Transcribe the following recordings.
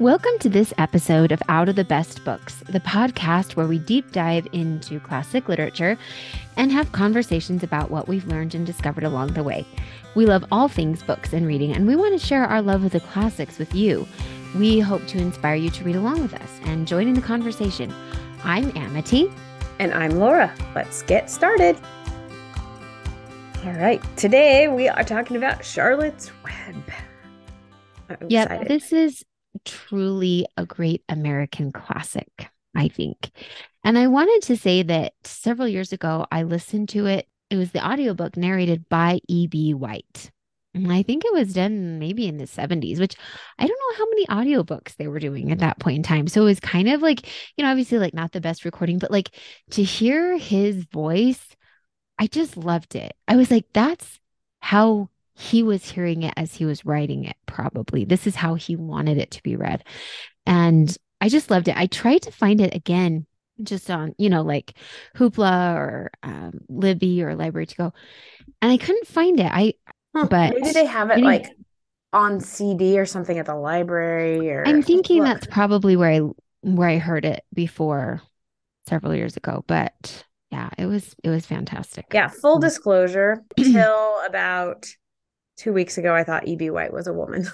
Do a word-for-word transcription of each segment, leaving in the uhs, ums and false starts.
Welcome to this episode of Out of the Best Books, the podcast where we deep dive into classic literature and have conversations about what we've learned and discovered along the way. We love all things books and reading, and we want to share our love of the classics with you. We hope to inspire you to read along with us and join in the conversation. I'm Amity. And I'm Laura. Let's get started. All right. Today we are talking about Charlotte's Web. Yeah, excited. This is truly a great American classic, I think. And I wanted to say that several years ago, I listened to it. It was the audiobook narrated by E B. White. And I think it was done maybe in the seventies, which I don't know how many audiobooks they were doing at that point in time. So it was kind of like, you know, obviously like not the best recording, but like to hear his voice, I just loved it. I was like, that's how he was hearing it as he was writing it, probably. This is how he wanted it to be read. And I just loved it. I tried to find it again, just on, you know, like Hoopla or um, Libby or Library to Go. And I couldn't find it. I, huh, but maybe they have it maybe, like on C D or something at the library. Or I'm thinking look. That's probably where I, where I heard it before several years ago, but yeah, it was, it was fantastic. Yeah. Full disclosure, till about two weeks ago, I thought E B. White was a woman.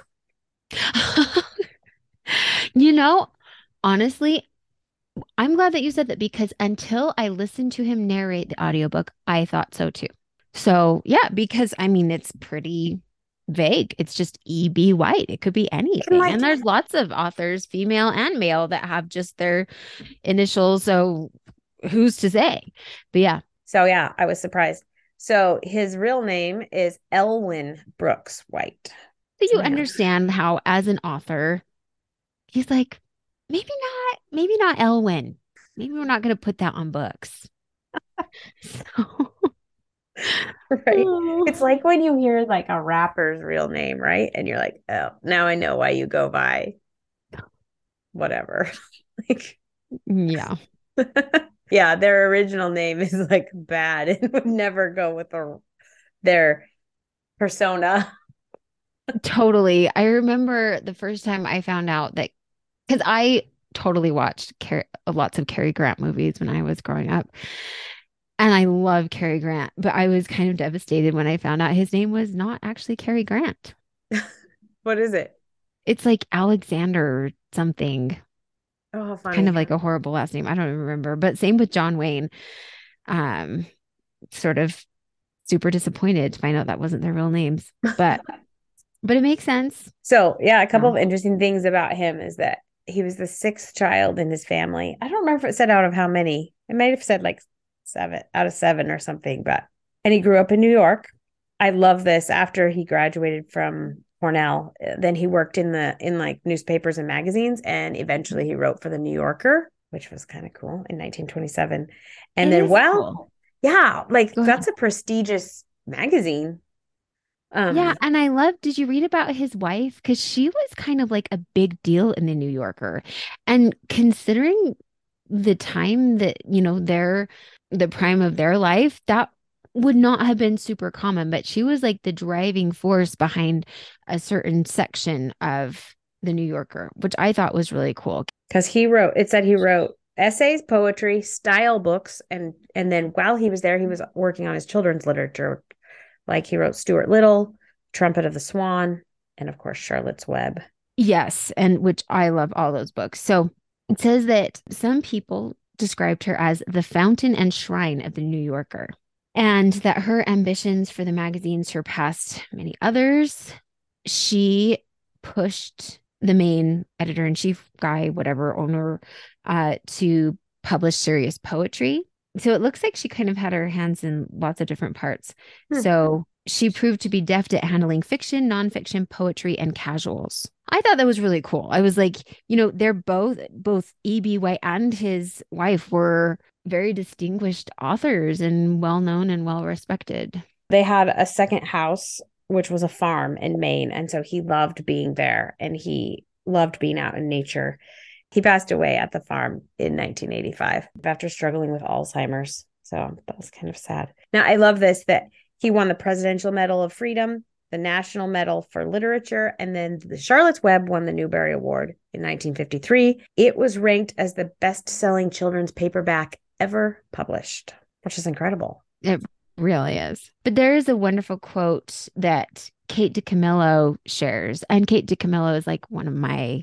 You know, honestly, I'm glad that you said that because until I listened to him narrate the audiobook, I thought so too. So yeah, because I mean, it's pretty vague. It's just E B. White. It could be anything. Like, and there's lots of authors, female and male, that have just their initials. So who's to say? But yeah. So yeah, I was surprised. So his real name is Elwyn Brooks White. So you understand how, as an author, he's like, maybe not, maybe not Elwyn. Maybe we're not going to put that on books. So. Right. Oh. It's like when you hear like a rapper's real name, right? And you're like, oh, now I know why you go by whatever. Like, yeah. Yeah, their original name is like bad and would never go with the, their persona. Totally. I remember the first time I found out that, because I totally watched Car- lots of Cary Grant movies when I was growing up. And I love Cary Grant, but I was kind of devastated when I found out his name was not actually Cary Grant. What is it? It's like Alexander something. Oh, how funny. Kind of like a horrible last name. I don't even remember. But same with John Wayne. Um, sort of super disappointed to find out that wasn't their real names. But but it makes sense. So yeah, a couple yeah. of interesting things about him is that he was the sixth child in his family. I don't remember if it said out of how many. It might have said like seven out of seven or something. But and he grew up in New York. I love this. After he graduated from Cornell, then he worked in the in like newspapers and magazines, and eventually he wrote for the New Yorker, which was kind of cool in nineteen twenty-seven. And it then well cool. yeah, like that's a prestigious magazine. Um, yeah, and I love, did you read about his wife? Because she was kind of like a big deal in the New Yorker. And considering the time that, you know, they're the prime of their life, that would not have been super common, but she was like the driving force behind a certain section of the New Yorker, which I thought was really cool. Because he wrote, it said he wrote essays, poetry, style books, and and then while he was there, he was working on his children's literature. Like he wrote Stuart Little, Trumpet of the Swan, and of course, Charlotte's Web. Yes, and which I love all those books. So it says that some people described her as the fountain and shrine of the New Yorker, and that her ambitions for the magazine surpassed many others. She pushed the main editor-in-chief guy, whatever owner, uh, to publish serious poetry. So it looks like she kind of had her hands in lots of different parts. Hmm. So she proved to be deft at handling fiction, nonfiction, poetry, and casuals. I thought that was really cool. I was like, you know, they're both, both E B. White and his wife were very distinguished authors and well-known and well-respected. They had a second house, which was a farm in Maine. And so he loved being there and he loved being out in nature. He passed away at the farm in nineteen eighty-five after struggling with Alzheimer's. So that was kind of sad. Now, I love this, that he won the Presidential Medal of Freedom, the National Medal for Literature, and then the Charlotte's Web won the Newbery Award in nineteen fifty-three. It was ranked as the best-selling children's paperback ever published, which is incredible. It really is. But there is a wonderful quote that Kate DiCamillo shares. And Kate DiCamillo is like one of my,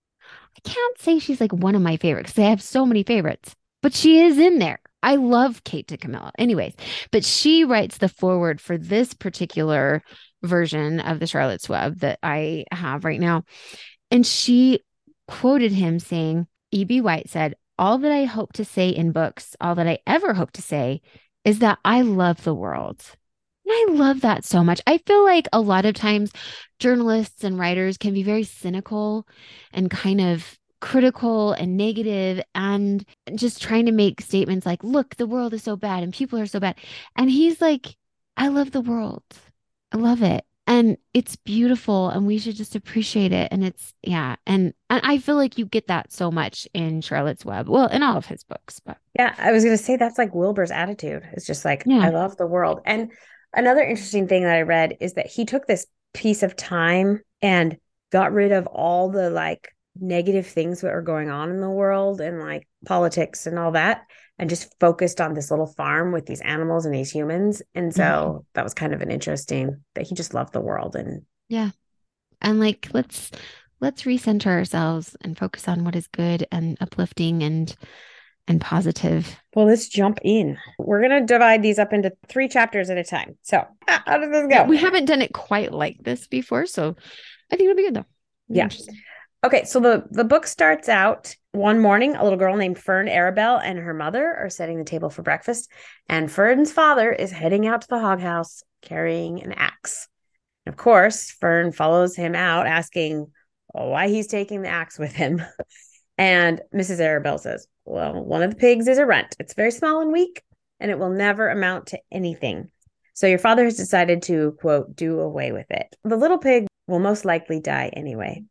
I can't say she's like one of my favorites because I have so many favorites, but she is in there. I love Kate DiCamillo. Anyways, but she writes the foreword for this particular version of the Charlotte's Web that I have right now. And she quoted him saying, E B. White said, "All that I hope to say in books, all that I ever hope to say is that I love the world." And I love that so much. I feel like a lot of times journalists and writers can be very cynical and kind of critical and negative and just trying to make statements like, look, the world is so bad and people are so bad. And he's like, I love the world. I love it. And it's beautiful and we should just appreciate it. And it's, yeah. And, and I feel like you get that so much in Charlotte's Web. Well, in all of his books, but yeah, I was going to say that's like Wilbur's attitude. It's just like, yeah. I love the world. And another interesting thing that I read is that he took this piece of time and got rid of all the like negative things that are going on in the world and like politics and all that, and just focused on this little farm with these animals and these humans. And so mm-hmm. that was kind of an interesting that he just loved the world. And yeah. And like, let's, let's recenter ourselves and focus on what is good and uplifting and, and positive. Well, let's jump in. We're going to divide these up into three chapters at a time. So how does this go? We haven't done it quite like this before. So I think it'll be good though. Yeah. Okay, so the, the book starts out one morning, a little girl named Fern Arabelle and her mother are setting the table for breakfast, and Fern's father is heading out to the hog house carrying an axe. And of course, Fern follows him out asking why he's taking the axe with him. And Missus Arabelle says, well, one of the pigs is a runt. It's very small and weak, and it will never amount to anything. So your father has decided to, quote, do away with it. The little pig will most likely die anyway.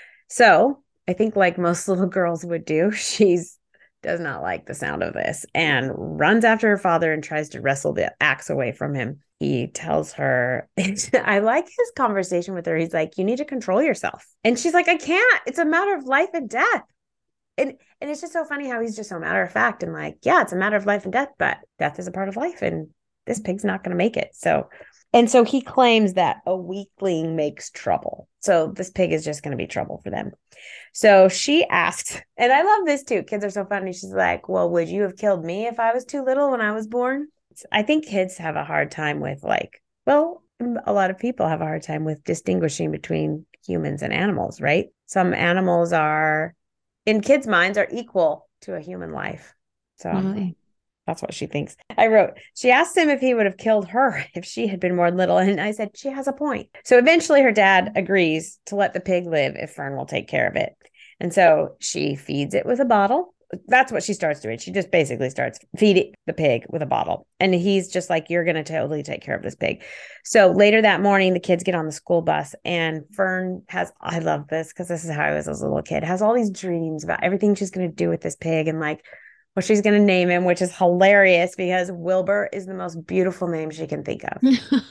So I think like most little girls would do, she's does not like the sound of this and runs after her father and tries to wrestle the axe away from him. He tells her, I like his conversation with her. He's like, you need to control yourself. And she's like, I can't. It's a matter of life and death. And and it's just so funny how he's just so matter of fact and like, yeah, it's a matter of life and death, but death is a part of life and this pig's not going to make it. So And so he claims that a weakling makes trouble. So this pig is just going to be trouble for them. So she asked, and I love this too. Kids are so funny. She's like, well, would you have killed me if I was too little when I was born? I think kids have a hard time with like, well, a lot of people have a hard time with distinguishing between humans and animals, right? Some animals are, in kids' minds, are equal to a human life. So really? That's what she thinks. I wrote, she asked him if he would have killed her if she had been more little. And I said, she has a point. So eventually her dad agrees to let the pig live if Fern will take care of it. And so she feeds it with a bottle. That's what she starts doing. She just basically starts feeding the pig with a bottle. And he's just like, you're going to totally take care of this pig. So later that morning, the kids get on the school bus and Fern has, I love this because this is how I was as a little kid, has all these dreams about everything she's going to do with this pig and like, what she's going to name him, which is hilarious because Wilbur is the most beautiful name she can think of.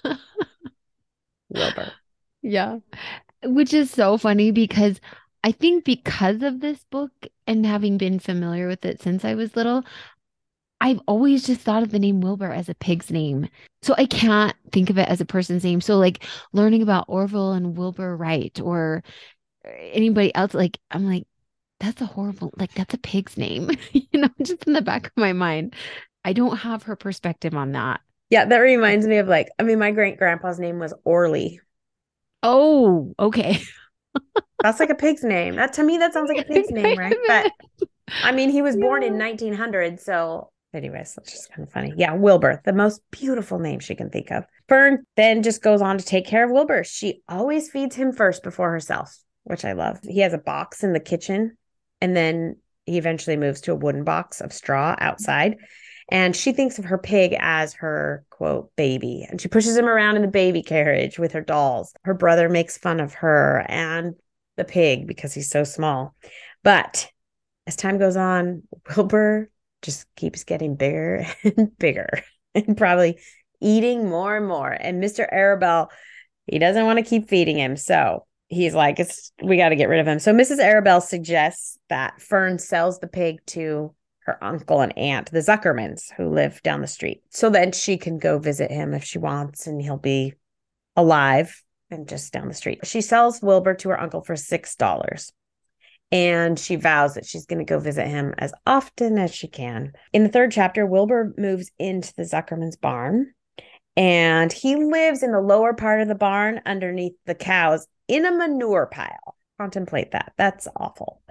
Wilbur. Yeah. Which is so funny because I think because of this book and having been familiar with it since I was little, I've always just thought of the name Wilbur as a pig's name. So I can't think of it as a person's name. So like learning about Orville and Wilbur Wright or anybody else, like I'm like, that's a horrible, like, that's a pig's name, you know, just in the back of my mind. I don't have her perspective on that. Yeah, that reminds me of like, I mean, my great grandpa's name was Orly. Oh, okay. That's like a pig's name. That to me, that sounds like a pig's name, right? But I mean, he was yeah. born in nineteen hundred. So anyways, that's just kind of funny. Yeah, Wilbur, the most beautiful name she can think of. Fern then just goes on to take care of Wilbur. She always feeds him first before herself, which I love. He has a box in the kitchen. And then he eventually moves to a wooden box of straw outside. And she thinks of her pig as her, quote, baby. And she pushes him around in the baby carriage with her dolls. Her brother makes fun of her and the pig because he's so small. But as time goes on, Wilbur just keeps getting bigger and bigger and probably eating more and more. And Mister Arabelle, He doesn't want to keep feeding him. So he's like, it's we got to get rid of him. So Missus Arabelle suggests that Fern sells the pig to her uncle and aunt, the Zuckermans, who live down the street. So then she can go visit him if she wants, and he'll be alive and just down the street. She sells Wilbur to her uncle for six dollars. And she vows that she's going to go visit him as often as she can. In the third chapter, Wilbur moves into the Zuckerman's barn, and he lives in the lower part of the barn underneath the cows in a manure pile. Contemplate that. That's awful.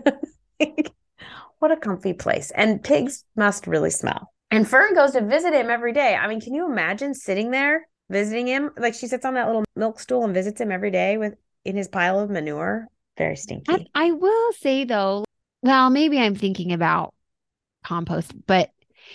What a comfy place. And pigs must really smell. And Fern goes to visit him every day. I mean, can you imagine sitting there visiting him? Like, she sits on that little milk stool and visits him every day with in his pile of manure. Very stinky. I, I will say though, well, maybe I'm thinking about compost, but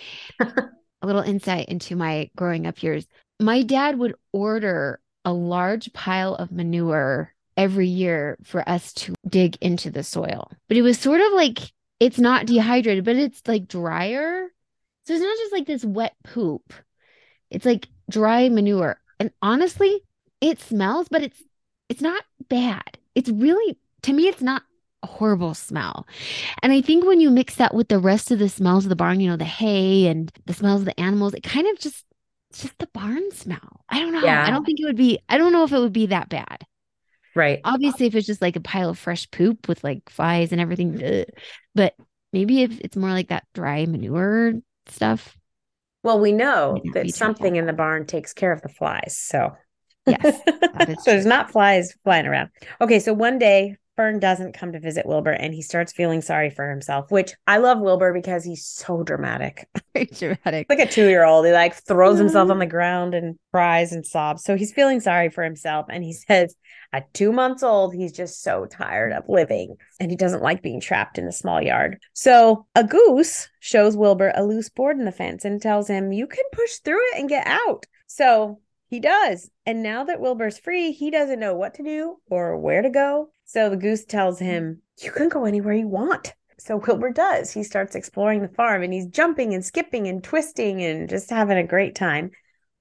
a little insight into my growing up years. My dad would order a large pile of manure every year for us to dig into the soil. But it was sort of like, it's not dehydrated, but it's like drier. So it's not just like this wet poop. It's like dry manure. And honestly, it smells, but it's it's not bad. It's really, to me, it's not a horrible smell. And I think when you mix that with the rest of the smells of the barn, you know, the hay and the smells of the animals, it kind of just, it's just the barn smell. I don't know. Yeah. I don't think it would be, I don't know if it would be that bad. Right. Obviously, if it's just like a pile of fresh poop with like flies and everything, ugh. But maybe if it's more like that dry manure stuff. Well, we know that something in the barn takes care of the flies. So yes, so there's not flies flying around. Okay, so one day Fern doesn't come to visit Wilbur, and he starts feeling sorry for himself, which I love Wilbur because he's so dramatic. Very dramatic. Like a two-year-old. He like throws himself on the ground and cries and sobs. So he's feeling sorry for himself. And he says at two months old, he's just so tired of living and he doesn't like being trapped in the small yard. So a goose shows Wilbur a loose board in the fence and tells him, you can push through it and get out. So he does. And now that Wilbur's free, he doesn't know what to do or where to go. So the goose tells him, you can go anywhere you want. So Wilbur does. He starts exploring the farm and he's jumping and skipping and twisting and just having a great time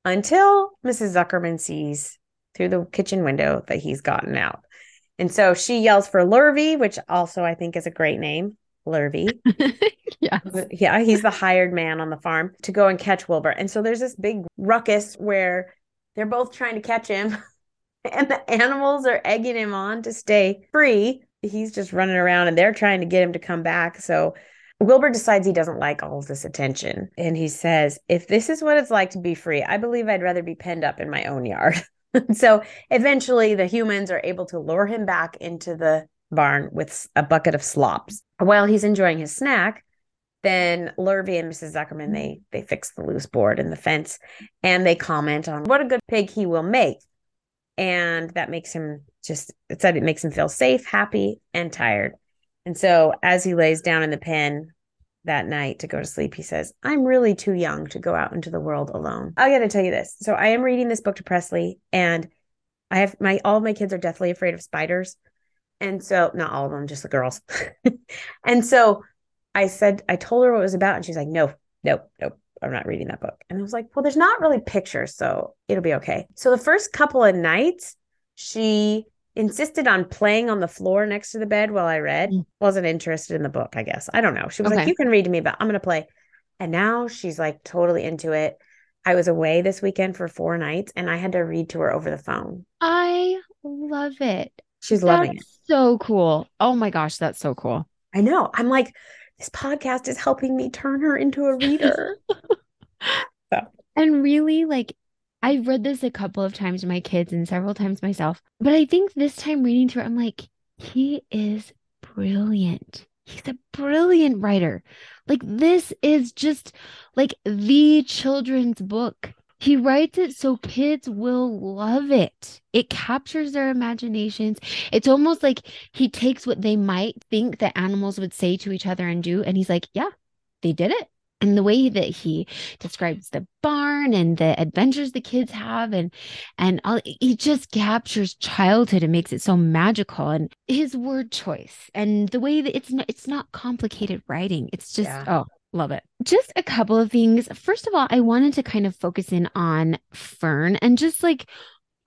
until Missus Zuckerman sees through the kitchen window that he's gotten out. And so she yells for Lurvy, which also I think is a great name. Lurvy. Yes. Yeah, he's the hired man on the farm to go and catch Wilbur. And so there's this big ruckus where they're both trying to catch him and the animals are egging him on to stay free. He's just running around and they're trying to get him to come back. So Wilbur decides he doesn't like all of this attention. And he says, if this is what it's like to be free, I believe I'd rather be penned up in my own yard. So eventually the humans are able to lure him back into the barn with a bucket of slops. While he's enjoying his snack, then Lurvy and Missus Zuckerman, they, they fix the loose board in the fence and they comment on what a good pig he will make. And that makes him just, it said it makes him feel safe, happy, and tired. And so as he lays down in the pen that night to go to sleep, he says, I'm really too young to go out into the world alone. I got to tell you this. So I am reading this book to Presley, and I have my, all of my kids are deathly afraid of spiders. And so, not all of them, just the girls. And so I said, I told her what it was about, and she's like, no, nope, nope. I'm not reading that book. And I was like, well, there's not really pictures, so it'll be okay. So the first couple of nights, she insisted on playing on the floor next to the bed while I read. Mm. Wasn't interested in the book, I guess. I don't know. She was okay. Like, you can read to me, but I'm going to play. And now she's like totally into it. I was away this weekend for four nights and I had to read to her over the phone. I love it. She's that's loving it. So cool. Oh my gosh, that's so cool. I know. I'm like, this podcast is helping me turn her into a reader. So. And really, like, I've read this a couple of times to my kids and several times myself. But I think this time reading through it, I'm like, he is brilliant. He's a brilliant writer. Like, this is just like the children's book. He writes it so kids will love it. It captures their imaginations. It's almost like he takes what they might think that animals would say to each other and do. And he's like, yeah, they did it. And the way that he describes the barn and the adventures the kids have and and all, he just captures childhood and makes it so magical. And his word choice and the way that it's not, it's not complicated writing. It's just, yeah. oh, love it. Just a couple of things. First of all, I wanted to kind of focus in on Fern and just like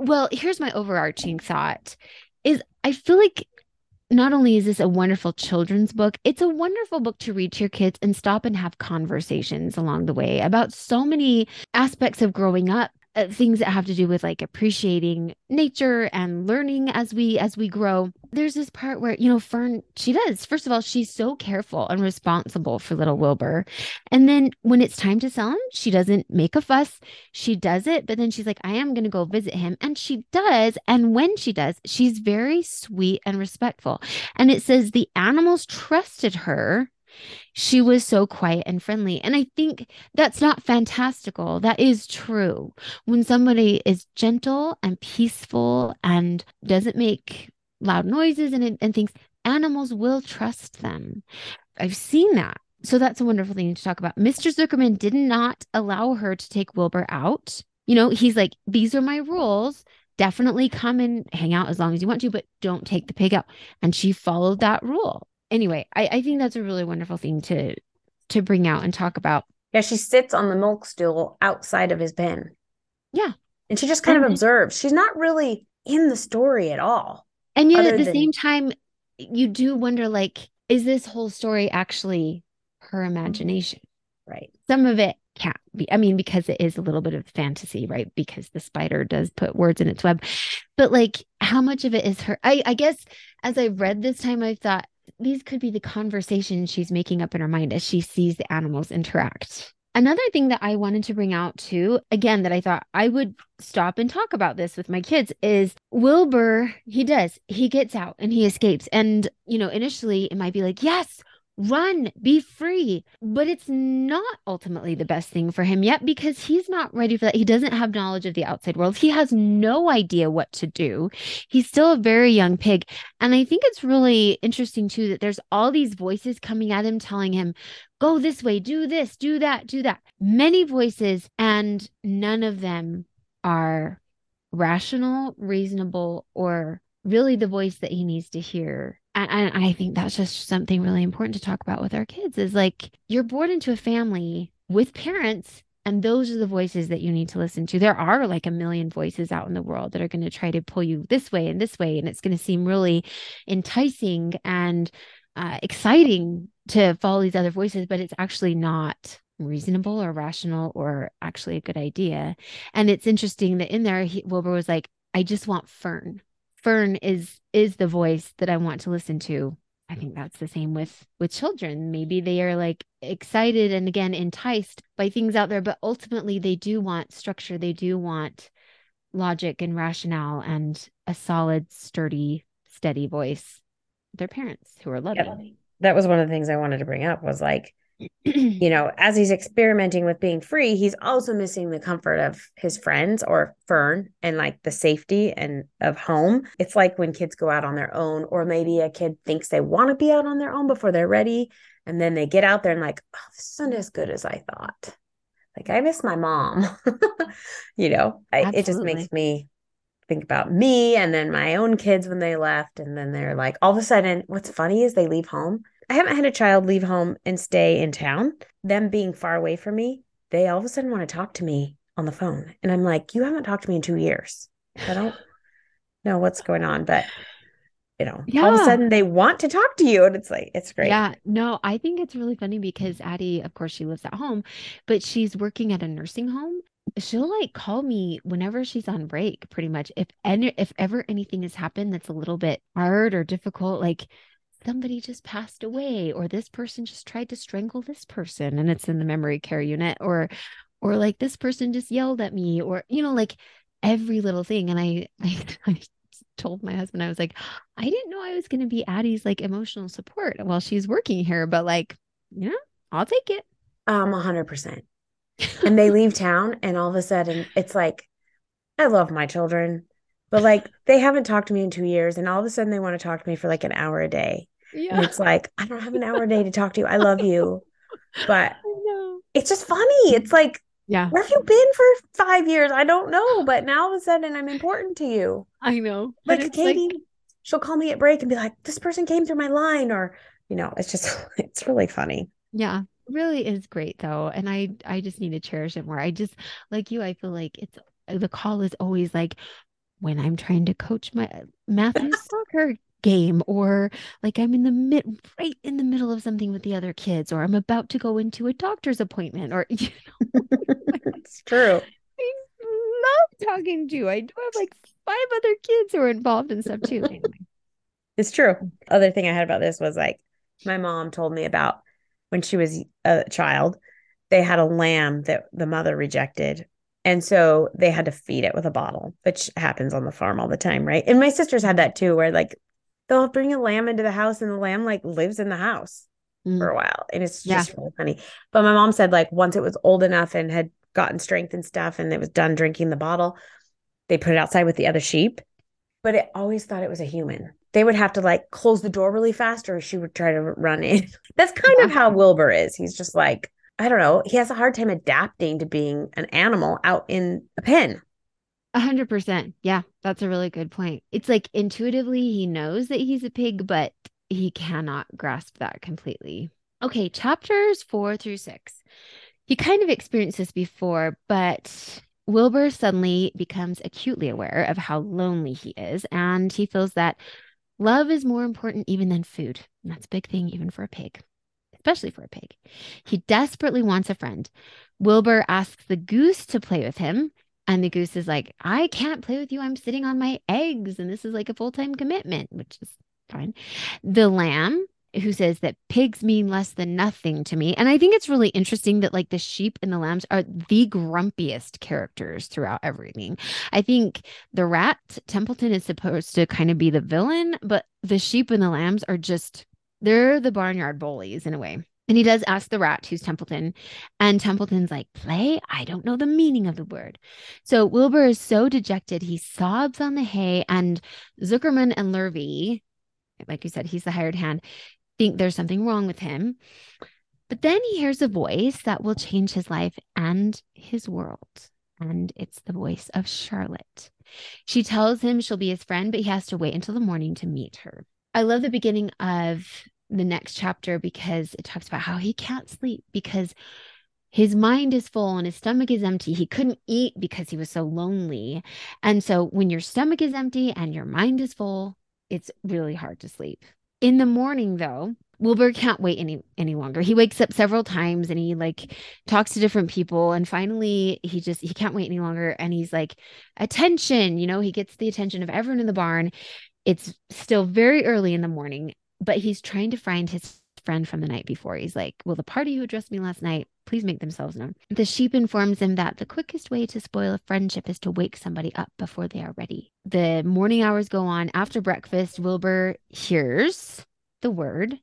Well, here's my overarching thought is I feel like not only is this a wonderful children's book, it's a wonderful book to read to your kids and stop and have conversations along the way about so many aspects of growing up. Uh, things that have to do with like appreciating nature and learning as we as we grow. There's this part where, you know, Fern, she does. First of all, she's so careful and responsible for little Wilbur. And then when it's time to sell him, she doesn't make a fuss. She does it, but then she's like, I am going to go visit him. And she does. And when she does, she's very sweet and respectful. And it says the animals trusted her. She was so quiet and friendly. And I think that's not fantastical. That is true. When somebody is gentle and peaceful and doesn't make loud noises and, and things, animals will trust them. I've seen that. So that's a wonderful thing to talk about. Mister Zuckerman did not allow her to take Wilbur out. You know, he's like, these are my rules. Definitely come and hang out as long as you want to, but don't take the pig out. And she followed that rule. Anyway, I, I think that's a really wonderful thing to to bring out and talk about. Yeah, she sits on the milk stool outside of his pen. Yeah. And she just kind and, of observes. She's not really in the story at all. And yet at the than... same time, you do wonder, like, is this whole story actually her imagination? Right. Some of it can't be. I mean, because it is a little bit of fantasy, right? Because the spider does put words in its web. But like, how much of it is her? I, I guess as I read this time, I thought, these could be the conversations she's making up in her mind as she sees the animals interact. Another thing that I wanted to bring out too, again, that I thought I would stop and talk about this with my kids is Wilbur, he does, he gets out and he escapes. And, you know, initially it might be like, yes, run, be free. But it's not ultimately the best thing for him yet because he's not ready for that. He doesn't have knowledge of the outside world. He has no idea what to do. He's still a very young pig. And I think it's really interesting too that there's all these voices coming at him telling him, go this way, do this, do that, do that. Many voices, and none of them are rational, reasonable, or really the voice that he needs to hear. And, and I think that's just something really important to talk about with our kids is like, you're born into a family with parents, and those are the voices that you need to listen to. There are like a million voices out in the world that are going to try to pull you this way and this way. And it's going to seem really enticing and uh, exciting to follow these other voices, but it's actually not reasonable or rational or actually a good idea. And it's interesting that in there, he, Wilbur was like, I just want Fern. Fern is is the voice that I want to listen to. I think that's the same with with children. Maybe they are like excited and again enticed by things out there, but ultimately they do want structure. They do want logic and rationale and a solid, sturdy, steady voice. Their parents who are loving. Yeah, that was one of the things I wanted to bring up was like, you know, as he's experimenting with being free, he's also missing the comfort of his friends or Fern and like the safety and of home. It's like when kids go out on their own, or maybe a kid thinks they want to be out on their own before they're ready. And then they get out there and like, oh, this isn't as good as I thought. Like, I miss my mom, you know, I, it just makes me think about me and then my own kids when they left. And then they're like, all of a sudden, what's funny is they leave home. I haven't had a child leave home and stay in town. Them being far away from me, they all of a sudden want to talk to me on the phone. And I'm like, you haven't talked to me in two years. I don't know what's going on, but you know, yeah. all of a sudden they want to talk to you. And it's like, it's great. Yeah, no, I think it's really funny because Addie, of course, she lives at home, but she's working at a nursing home. She'll like call me whenever she's on break, pretty much. If any, if ever anything has happened that's a little bit hard or difficult, like somebody just passed away, or this person just tried to strangle this person and it's in the memory care unit, or, or like this person just yelled at me, or, you know, like every little thing. And I, I, I told my husband, I was like, I didn't know I was going to be Addie's like emotional support while she's working here, but like, you know, I'll take it. Um, a hundred percent. And they leave town and all of a sudden it's like, I love my children, but like they haven't talked to me in two years and all of a sudden they want to talk to me for like an hour a day. Yeah. And it's like, I don't have an hour a day to talk to you. I love you. But it's just funny. It's like, yeah, where have you been for five years? I don't know. But now all of a sudden I'm important to you. I know. Like Katie, like... she'll call me at break and be like, this person came through my line, or, you know, it's just, it's really funny. Yeah. Really is great though. And I, I just need to cherish it more. I just, like you, I feel like it's, the call is always like, when I'm trying to coach my Matthew's soccer game, or like I'm in the mid right in the middle of something with the other kids, or I'm about to go into a doctor's appointment, or you know, It's true. I love talking to you. I do have like five other kids who are involved in stuff too. Anyway. It's true. Other thing I had about this was like my mom told me about when she was a child, they had a lamb that the mother rejected. And so they had to feed it with a bottle, which happens on the farm all the time, right? And my sisters had that too, where like they'll bring a lamb into the house and the lamb like lives in the house for Mm, a while. And it's yeah. just really funny. But my mom said like once it was old enough and had gotten strength and stuff and it was done drinking the bottle, they put it outside with the other sheep. But it always thought it was a human. They would have to like close the door really fast or she would try to run in. That's kind Yeah. of how Wilbur is. He's just like, I don't know. He has a hard time adapting to being an animal out in a pen. A hundred percent. Yeah, that's a really good point. It's like intuitively he knows that he's a pig, but he cannot grasp that completely. Okay, chapters four through six. You kind of experienced this before, but Wilbur suddenly becomes acutely aware of how lonely he is, and he feels that love is more important even than food. And that's a big thing, even for a pig, especially for a pig. He desperately wants a friend. Wilbur asks the goose to play with him, and the goose is like, I can't play with you. I'm sitting on my eggs, and this is like a full time commitment, which is fine. The lamb, who says that pigs mean less than nothing to me. And I think it's really interesting that like the sheep and the lambs are the grumpiest characters throughout everything. I think the rat, Templeton, is supposed to kind of be the villain, but the sheep and the lambs are just, they're the barnyard bullies in a way. And he does ask the rat, who's Templeton, and Templeton's like, play? I don't know the meaning of the word. So Wilbur is so dejected, he sobs on the hay, and Zuckerman and Lurvy, like you said, he's the hired hand, think there's something wrong with him. But then he hears a voice that will change his life and his world. And it's the voice of Charlotte. She tells him she'll be his friend, but he has to wait until the morning to meet her. I love the beginning of the next chapter because it talks about how he can't sleep because his mind is full and his stomach is empty. He couldn't eat because he was so lonely. And so when your stomach is empty and your mind is full, it's really hard to sleep. In the morning, though, Wilbur can't wait any any longer. He wakes up several times and he like talks to different people, and finally he just he can't wait any longer, and he's like, attention, you know, he gets the attention of everyone in the barn. It's still very early in the morning, but he's trying to find his friend from the night before. He's like, will the party who addressed me last night please make themselves known? The sheep informs him that the quickest way to spoil a friendship is to wake somebody up before they are ready. The morning hours go on. After breakfast, Wilbur hears the word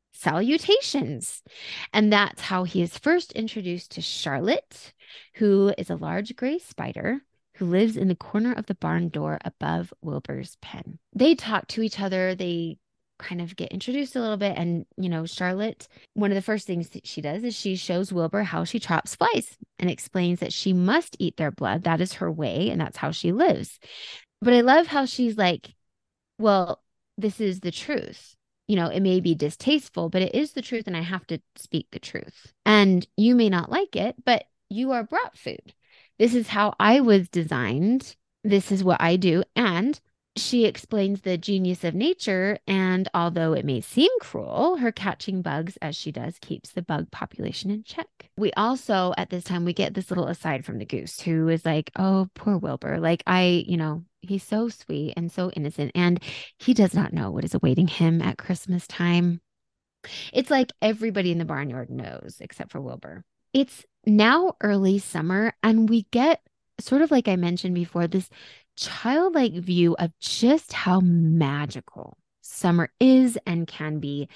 salutations. And that's how he is first introduced to Charlotte, who is a large gray spider who lives in the corner of the barn door above Wilbur's pen. They talk to each other. They kind of get introduced a little bit. And, you know, Charlotte, one of the first things that she does is she shows Wilbur how she traps flies and explains that she must eat their blood. That is her way, and that's how she lives. But I love how she's like, well, this is the truth. You know, it may be distasteful, but it is the truth, and I have to speak the truth. And you may not like it, but you are brought food. This is how I was designed. This is what I do. And she explains the genius of nature. And although it may seem cruel, her catching bugs as she does keeps the bug population in check. We also, at this time, we get this little aside from the goose who is like, oh, poor Wilbur. Like, I, you know, he's so sweet and so innocent. And he does not know what is awaiting him at Christmas time. It's like everybody in the barnyard knows except for Wilbur. It's now early summer, and we get sort of like I mentioned before, this childlike view of just how magical summer is and can be.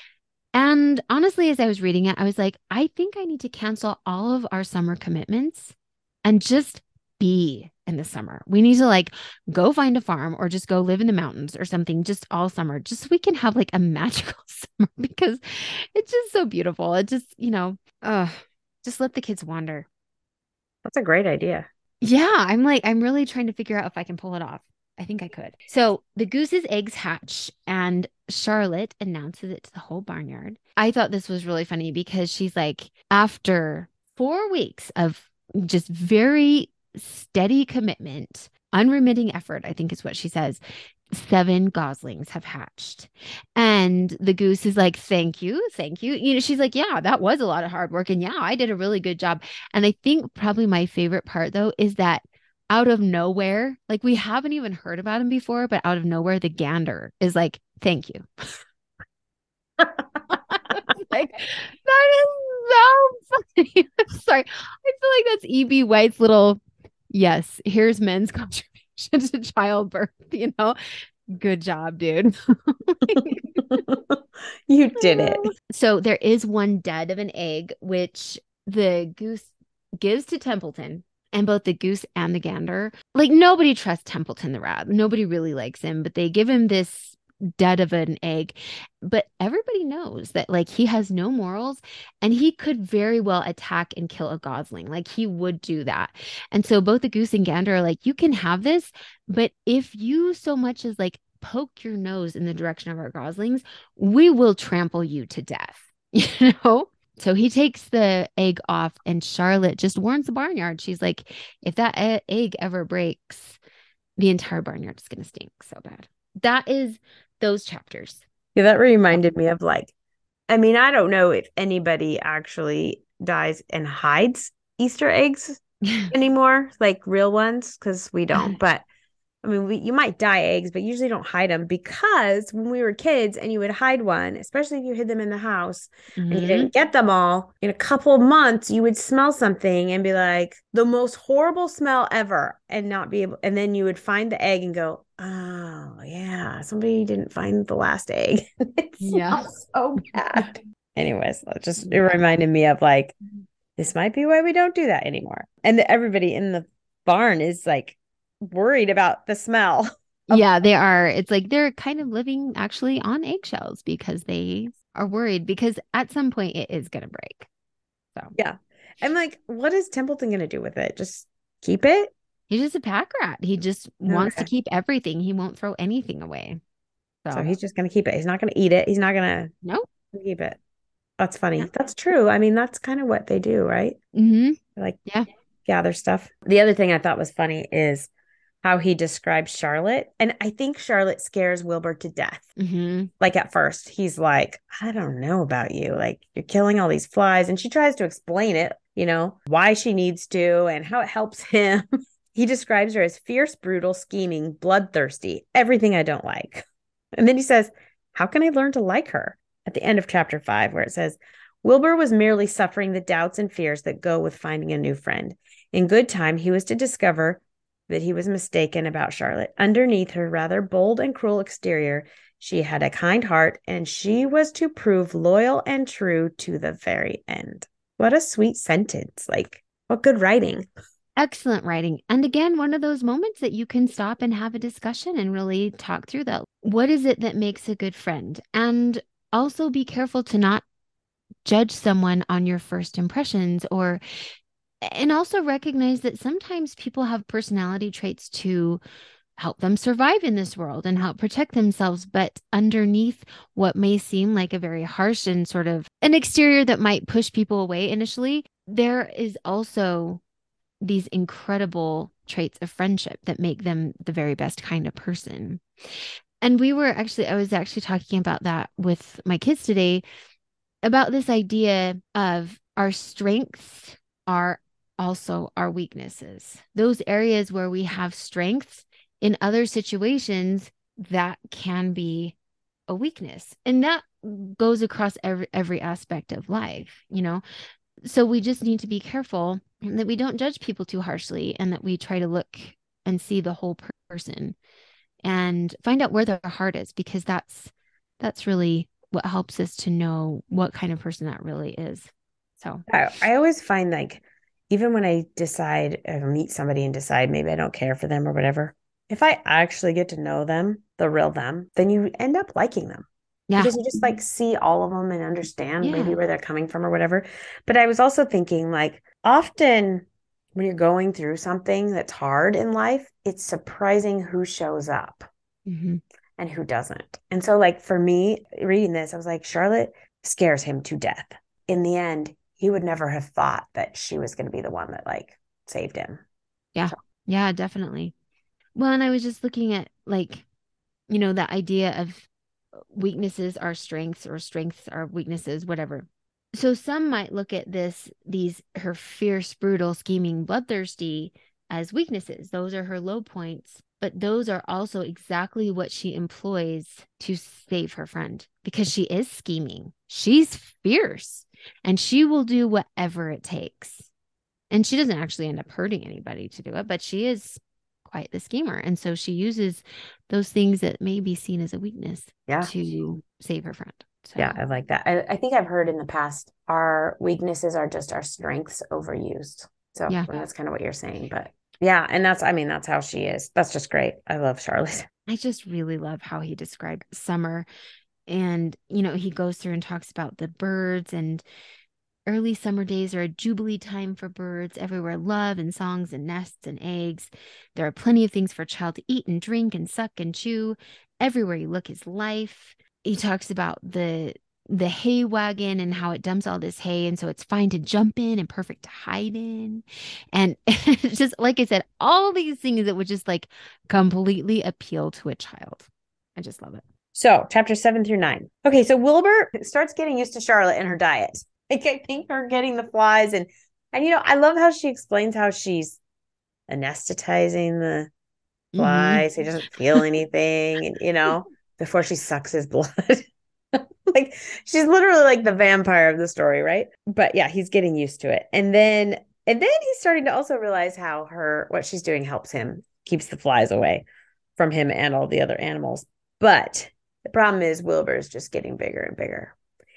And honestly, as I was reading it, I was like, I think I need to cancel all of our summer commitments and just be in the summer. We need to like go find a farm or just go live in the mountains or something just all summer, just so we can have like a magical summer because it's just so beautiful. It just, you know, uh, just let the kids wander. That's a great idea. Yeah, I'm like, I'm really trying to figure out if I can pull it off. I think I could. So the goose's eggs hatch, and Charlotte announces it to the whole barnyard. I thought this was really funny because she's like, after four weeks of just very steady commitment, unremitting effort, I think is what she says, seven goslings have hatched. And the goose is like, thank you, thank you. You know, she's like, yeah, that was a lot of hard work. And yeah, I did a really good job. And I think probably my favorite part, though, is that out of nowhere, like we haven't even heard about him before, but out of nowhere, the gander is like, thank you. Like, that is so funny. Sorry. I feel like that's E B. White's little, yes, here's men's contribution to childbirth, you know? Good job, dude. You did it. So there is one dead of an egg, which the goose gives to Templeton. And both the goose and the gander, like nobody trusts Templeton the rat. Nobody really likes him, but they give him this dead of an egg. But everybody knows that like he has no morals and he could very well attack and kill a gosling. Like he would do that. And so both the goose and gander are like, you can have this, but if you so much as like poke your nose in the direction of our goslings, we will trample you to death. You know? So he takes the egg off, and Charlotte just warns the barnyard. She's like, if that e- egg ever breaks, the entire barnyard is going to stink so bad. That is those chapters. Yeah, that reminded me of like, I mean, I don't know if anybody actually dies and hides Easter eggs anymore, like real ones, because we don't. But I mean, we, you might dye eggs, but usually don't hide them, because when we were kids and you would hide one, especially if you hid them in the house mm-hmm. and you didn't get them all, in a couple of months, you would smell something and be like, the most horrible smell ever, and not be able, and then you would find the egg and go, oh, yeah, somebody didn't find the last egg. It yeah. smells so bad. Anyways, it just, it reminded me of like, this might be why we don't do that anymore. And the, everybody in the barn is like, worried about the smell. Yeah, they are. It's like they're kind of living actually on eggshells because they are worried, because at some point it is going to break. So yeah. And like, what is Templeton going to do with it? Just keep it? He's just a pack rat. He just okay. wants to keep everything. He won't throw anything away. So, so he's just going to keep it. He's not going to eat it. He's not going to nope. keep it. That's funny. Yeah. That's true. I mean, that's kind of what they do, right? Mm-hmm. Like, yeah, gather stuff. The other thing I thought was funny is how he describes Charlotte. And I think Charlotte scares Wilbur to death. Mm-hmm. Like at first, he's like, I don't know about you. Like, you're killing all these flies. And she tries to explain it, you know, why she needs to and how it helps him. He describes her as fierce, brutal, scheming, bloodthirsty, everything I don't like. And then he says, how can I learn to like her? At the end of chapter five, where it says, Wilbur was merely suffering the doubts and fears that go with finding a new friend. In good time, he was to discover that he was mistaken about Charlotte. Underneath her rather bold and cruel exterior, she had a kind heart, and she was to prove loyal and true to the very end. What a sweet sentence. Like, what good writing. Excellent writing. And again, one of those moments that you can stop and have a discussion and really talk through that. What is it that makes a good friend? And also be careful to not judge someone on your first impressions, or and also recognize that sometimes people have personality traits to help them survive in this world and help protect themselves. But underneath what may seem like a very harsh and sort of an exterior that might push people away initially, there is also these incredible traits of friendship that make them the very best kind of person. And we were actually, I was actually talking about that with my kids today, about this idea of our strengths are also our weaknesses. Those areas where we have strengths in other situations, that can be a weakness. And that goes across every every aspect of life, you know? So we just need to be careful that we don't judge people too harshly, and that we try to look and see the whole person and find out where their heart is, because that's that's really what helps us to know what kind of person that really is. So I, I always find like, even when I decide or meet somebody and decide maybe I don't care for them or whatever, if I actually get to know them, the real them, then you end up liking them. Yeah. Because you just like see all of them and understand yeah. maybe where they're coming from or whatever. But I was also thinking, like, often when you're going through something that's hard in life, it's surprising who shows up mm-hmm. and who doesn't. And so like for me, reading this, I was like, Charlotte scares him to death. In the end, he would never have thought that she was going to be the one that like saved him. Yeah. So. Yeah, definitely. Well, and I was just looking at like, you know, the idea of weaknesses are strengths or strengths are weaknesses, whatever. So some might look at this, these her fierce, brutal, scheming, bloodthirsty as weaknesses. Those are her low points, but those are also exactly what she employs to save her friend because she is scheming. She's fierce and she will do whatever it takes. And she doesn't actually end up hurting anybody to do it, but she is quite the schemer. And so she uses those things that may be seen as a weakness Yeah. to save her friend. So. Yeah, I like that. I, I think I've heard in the past, our weaknesses are just our strengths overused. So yeah, that's kind of what you're saying. But yeah, and that's, I mean, that's how she is. That's just great. I love Charlotte. I just really love how he described summer. And, you know, he goes through and talks about the birds, and early summer days are a jubilee time for birds. Everywhere, love and songs and nests and eggs. There are plenty of things for a child to eat and drink and suck and chew. Everywhere you look is life. He talks about the the hay wagon and how it dumps all this hay, and so it's fine to jump in and perfect to hide in. And it's just like I said, all these things that would just like completely appeal to a child. I just love it. So chapter seven through nine. Okay, so Wilbur starts getting used to Charlotte and her diet. Like, I think her getting the flies, and and you know, I love how she explains how she's anesthetizing the fly mm-hmm. so he doesn't feel anything, and you know, before she sucks his blood. Like, she's literally like the vampire of the story, right? But yeah, he's getting used to it. And then and then he's starting to also realize how her what she's doing helps him, keeps the flies away from him and all the other animals. But the problem is Wilbur's just getting bigger and bigger.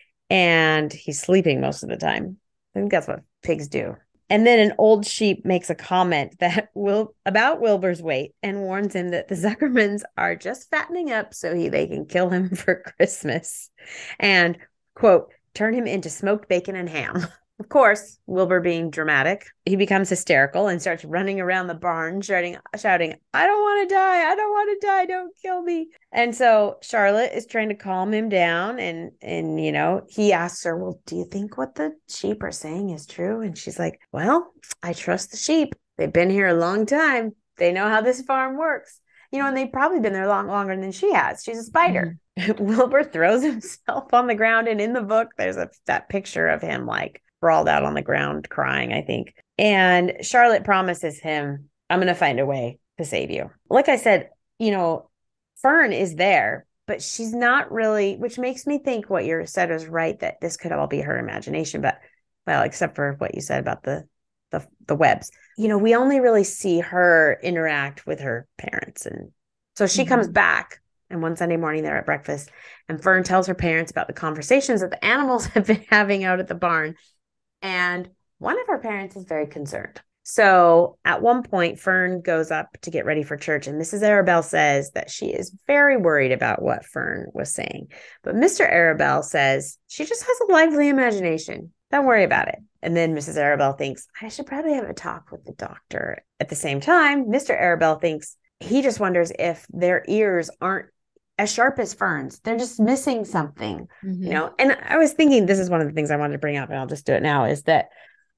And he's sleeping most of the time. I think that's what pigs do. And then an old sheep makes a comment that will about Wilbur's weight and warns him that the Zuckermans are just fattening up so he, they can kill him for Christmas and, quote, turn him into smoked bacon and ham. Of course, Wilbur being dramatic, he becomes hysterical and starts running around the barn shouting, shouting, I don't want to die. I don't want to die. Don't kill me. And so Charlotte is trying to calm him down. And, and, you know, he asks her, well, do you think what the sheep are saying is true? And she's like, well, I trust the sheep. They've been here a long time. They know how this farm works. You know, and they've probably been there long, longer than she has. She's a spider. Mm-hmm. Wilbur throws himself on the ground. And in the book, there's a that picture of him like sprawled out on the ground crying, I think. And Charlotte promises him, I'm going to find a way to save you. Like I said, you know, Fern is there, but she's not really, which makes me think what you said is right, that this could all be her imagination. But, well, except for what you said about the, the, the webs, you know, we only really see her interact with her parents. And so she mm-hmm. comes back. And one Sunday morning, they're at breakfast, and Fern tells her parents about the conversations that the animals have been having out at the barn. And one of her parents is very concerned. So at one point, Fern goes up to get ready for church, and Missus Arabelle says that she is very worried about what Fern was saying. But Mister Arabelle says she just has a lively imagination. Don't worry about it. And then Missus Arabelle thinks, I should probably have a talk with the doctor. At the same time, Mister Arabelle thinks he just wonders if their ears aren't as sharp as Fern's. They're just missing something, mm-hmm. you know? And I was thinking, this is one of the things I wanted to bring up, and I'll just do it now, is that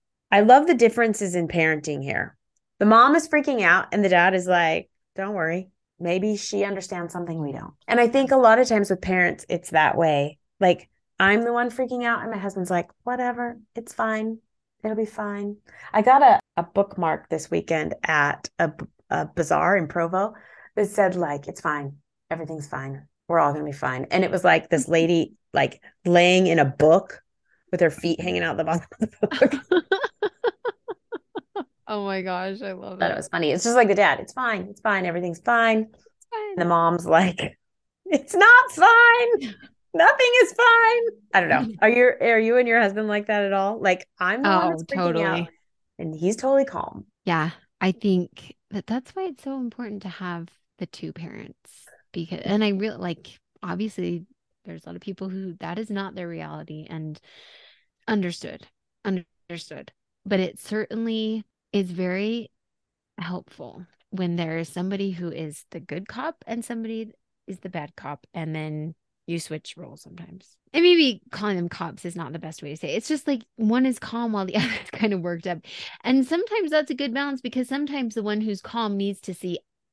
I love the differences in parenting here. The mom is freaking out and the dad is like, don't worry. Maybe she understands something we don't. And I think a lot of times with parents, it's that way. Like, I'm the one freaking out and my husband's like, whatever, it's fine. It'll be fine. I got a, a bookmark this weekend at a, a bazaar in Provo that said like, it's fine. Everything's fine. We're all going to be fine. And it was like this lady, like laying in a book with her feet hanging out the bottom of the book. Oh my gosh. I love that. It was funny. It's just like the dad. It's fine. It's fine. Everything's fine. It's fine. And the mom's like, it's not fine. Nothing is fine. I don't know. Are you, are you and your husband like that at all? Like, I'm the oh, one that's freaking totally. out, and he's totally calm. Yeah. I think that that's why it's so important to have the two parents. Because, and I really like, obviously there's a lot of people who that is not their reality, and understood, understood. But it certainly is very helpful when there is somebody who is the good cop and somebody is the bad cop. And then you switch roles sometimes. And maybe calling them cops is not the best way to say it. It's just like one is calm while the other is kind of worked up. And sometimes that's a good balance, because sometimes the one who's calm needs to see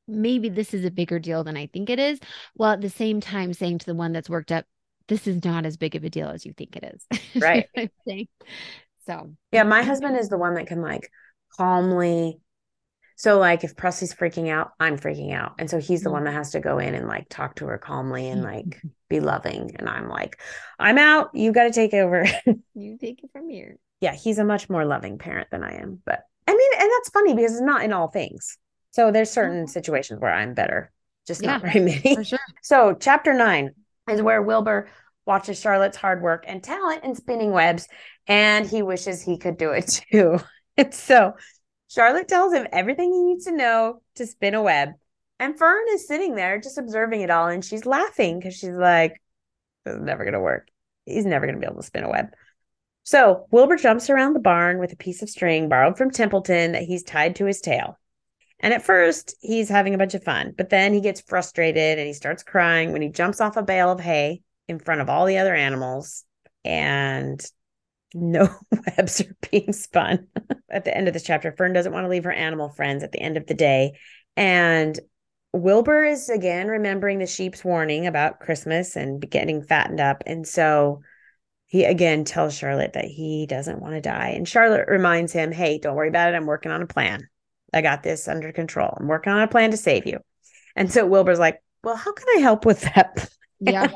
maybe this is a bigger deal than I think it is. While at the same time saying to the one that's worked up, this is not as big of a deal as you think it is. You know Right. what I'm saying? So, Yeah, my husband is the one that can like calmly. So like if Presley's freaking out, I'm freaking out. And so he's the one that has to go in and like talk to her calmly and like be loving. And I'm like, I'm out. You got to take over. You take it from here. Yeah, he's a much more loving parent than I am. But I mean, and that's funny because it's not in all things. So there's certain situations where I'm better, just Yeah, not very many. for sure. So chapter nine is where Wilbur watches Charlotte's hard work and talent in spinning webs, and he wishes he could do it too. And so Charlotte tells him everything he needs to know to spin a web. And Fern is sitting there just observing it all, and she's laughing because she's like, this is never going to work. He's never going to be able to spin a web. So Wilbur jumps around the barn with a piece of string borrowed from Templeton that he's tied to his tail. And at first, he's having a bunch of fun, but then he gets frustrated and he starts crying when he jumps off a bale of hay in front of all the other animals, and no webs are being spun. At the end of this chapter, Fern doesn't want to leave her animal friends at the end of the day. And Wilbur is again remembering the sheep's warning about Christmas and getting fattened up. And so he again tells Charlotte that he doesn't want to die. And Charlotte reminds him, hey, don't worry about it. I'm working on a plan. I got this under control. I'm working on a plan to save you. And so Wilbur's like, well, how can I help with that? Yeah.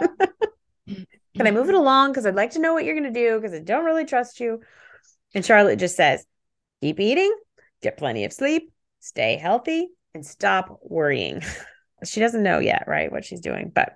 Can I move it along? Because I'd like to know what you're going to do because I don't really trust you. And Charlotte just says, keep eating, get plenty of sleep, stay healthy, and stop worrying. She doesn't know yet, right, what she's doing. But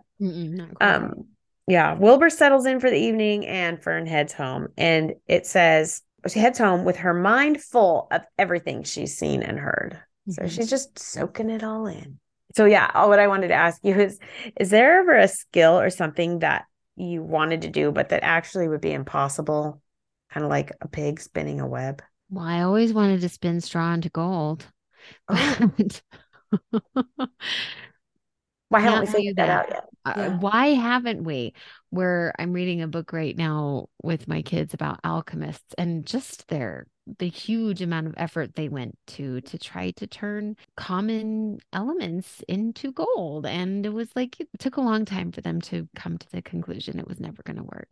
um, yeah, Wilbur settles in for the evening and Fern heads home. And it says she heads home with her mind full of everything she's seen and heard. So mm-hmm. she's just soaking it all in. So yeah, what I wanted to ask you is, is there ever a skill or something that you wanted to do, but that actually would be impossible? Kind of like a pig spinning a web. Well, I always wanted to spin straw into gold. Oh. Why haven't we figured that, that out yet? Uh, yeah. Why haven't we? Where I'm reading a book right now with my kids about alchemists and just their the huge amount of effort they went to to try to turn common elements into gold. And it was like it took a long time for them to come to the conclusion it was never going to work.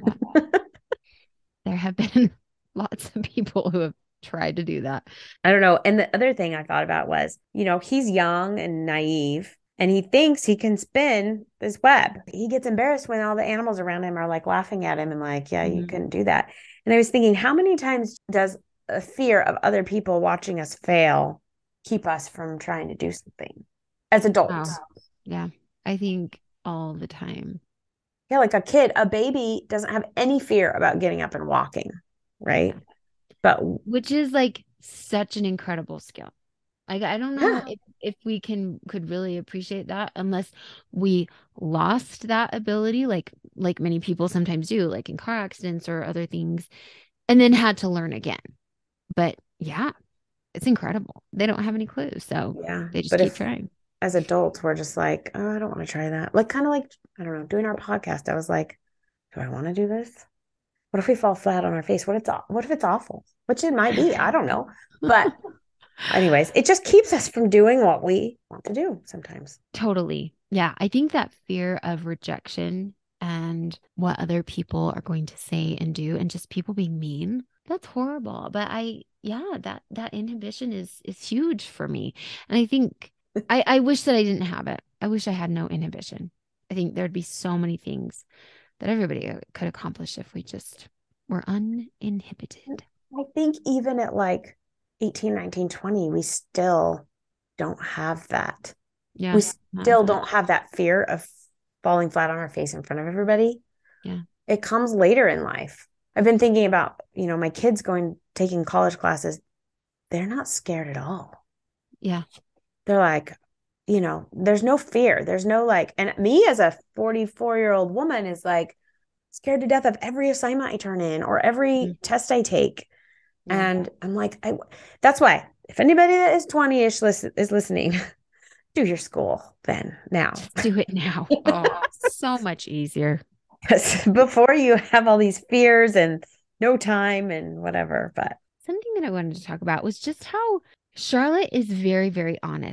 There have been lots of people who have tried to do that. I don't know. And the other thing I thought about was, you know, he's young and naive and he thinks he can spin this web. He gets embarrassed when all the animals around him are like laughing at him and like, yeah, mm-hmm. you couldn't do that. And I was thinking, how many times does a fear of other people watching us fail keep us from trying to do something as adults? Oh, yeah, I think all the time. Yeah, like a kid, a baby doesn't have any fear about getting up and walking, right? Yeah. But which is like such an incredible skill. Like I don't know yeah. if, if we can could really appreciate that unless we lost that ability, like like many people sometimes do, like in car accidents or other things, and then had to learn again. But yeah, it's incredible. They don't have any clues, so yeah, they just but keep if, trying. As adults, we're just like, oh, I don't want to try that. Like kind of like I don't know, doing our podcast. I was like, do I want to do this? What if we fall flat on our face? What if it's what if it's awful? Which it might be. I don't know. But anyways, it just keeps us from doing what we want to do sometimes. Totally. Yeah. I think that fear of rejection and what other people are going to say and do and just people being mean, that's horrible. But I, yeah, that, that inhibition is, is huge for me. And I think I, I wish that I didn't have it. I wish I had no inhibition. I think there'd be so many things that everybody could accomplish if we just were uninhibited. I think even at like eighteen, nineteen, twenty, we still don't have that. Yeah. We still don't have that fear of falling flat on our face in front of everybody. Yeah. It comes later in life. I've been thinking about, you know, my kids going, taking college classes. They're not scared at all. Yeah. They're like, you know, there's no fear. There's no like, and me as a forty-four year old woman is like scared to death of every assignment I turn in or every mm-hmm. test I take. Yeah. And I'm like, I, that's why if anybody that is twenty-ish listen, is listening, do your school then now. Just do it now. Oh, so much easier. Yes, before you have all these fears and no time and whatever. But something that I wanted to talk about was just how Charlotte is very, very honest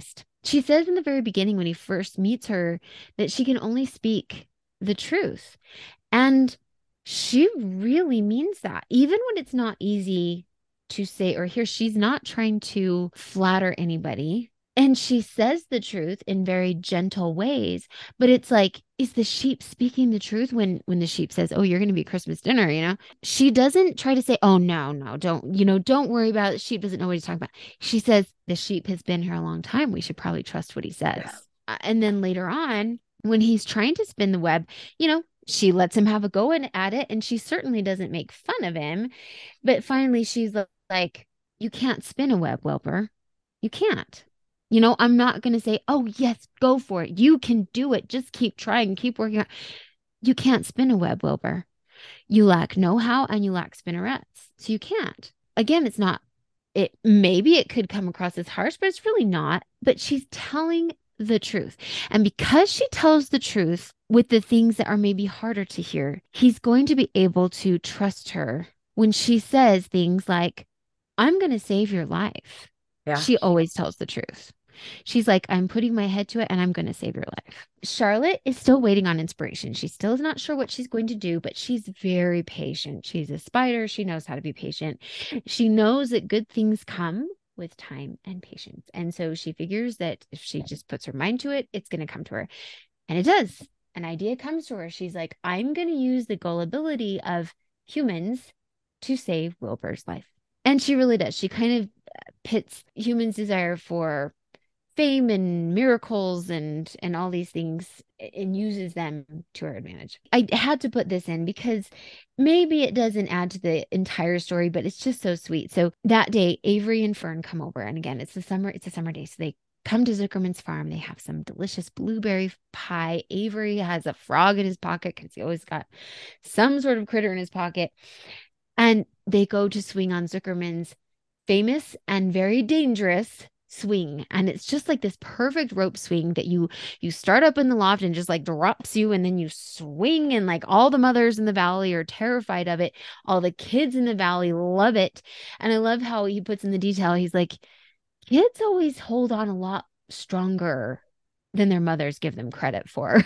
She says in the very beginning when he first meets her that she can only speak the truth. And she really means that, even when it's not easy to say or hear. She's not trying to flatter anybody. And she says the truth in very gentle ways, but it's like, is the sheep speaking the truth when when the sheep says, "Oh, you're going to be Christmas dinner," you know? She doesn't try to say, "Oh, no, no, don't, you know, don't worry about it. Sheep doesn't know what he's talking about." She says, "The sheep has been here a long time. We should probably trust what he says." Yes. Uh, And then later on, when he's trying to spin the web, you know, she lets him have a go in, at it, and she certainly doesn't make fun of him. But finally, she's like, "You can't spin a web, Wilbur. You can't. You know, I'm not going to say, oh, yes, go for it. You can do it. Just keep trying, keep working on." You can't spin a web, Wilbur. You lack know-how and you lack spinnerets. So you can't. Again, it's not, it maybe it could come across as harsh, but it's really not. But she's telling the truth. And because she tells the truth with the things that are maybe harder to hear, he's going to be able to trust her when she says things like, "I'm going to save your life." Yeah. She always tells the truth. She's like, "I'm putting my head to it and I'm going to save your life." Charlotte is still waiting on inspiration. She still is not sure what she's going to do, but she's very patient. She's a spider. She knows how to be patient. She knows that good things come with time and patience. And so she figures that if she just puts her mind to it, it's going to come to her. And it does. An idea comes to her. She's like, "I'm going to use the gullibility of humans to save Wilbur's life." And she really does. She kind of pits humans' desire for fame and miracles and and all these things and uses them to her advantage. I had to put this in because maybe it doesn't add to the entire story, but it's just so sweet. So that day, Avery and Fern come over, and again, it's the summer. It's a summer day, so they come to Zuckerman's farm. They have some delicious blueberry pie. Avery has a frog in his pocket because he always got some sort of critter in his pocket, and they go to swing on Zuckerman's famous and very dangerous swing. And it's just like this perfect rope swing that you you start up in the loft and just like drops you, and then you swing, and like all the mothers in the valley are terrified of it. All the kids in the valley love it. And I love how he puts in the detail. He's like, kids always hold on a lot stronger than their mothers give them credit for.